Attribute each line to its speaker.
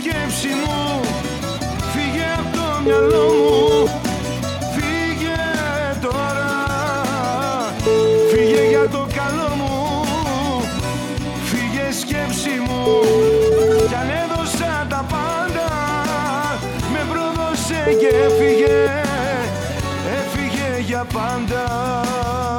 Speaker 1: σκέψη μου, φύγε από το μυαλό μου. Φύγε τώρα, φύγε για το καλό μου. Φύγε σκέψη μου, κι αν έδωσα τα πάντα, με πρόδωσε και έφυγε, έφυγε για πάντα.